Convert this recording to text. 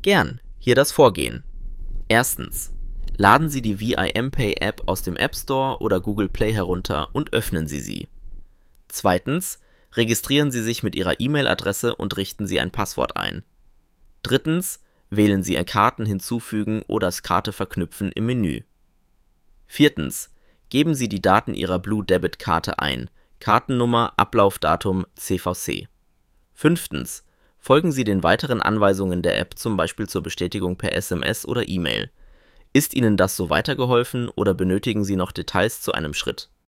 Gern, hier das Vorgehen. Erstens. Laden Sie die VIMPay-App aus dem App Store oder Google Play herunter und öffnen Sie sie. Zweitens. Registrieren Sie sich mit Ihrer E-Mail-Adresse und richten Sie ein Passwort ein. Drittens. Wählen Sie Karten hinzufügen oder Karte verknüpfen im Menü. Viertens. Geben Sie die Daten Ihrer Blue Debit Karte ein, Kartennummer, Ablaufdatum, CVC. Fünftens. Folgen Sie den weiteren Anweisungen der App, zum Beispiel zur Bestätigung per SMS oder E-Mail. Ist Ihnen das so weitergeholfen oder benötigen Sie noch Details zu einem Schritt?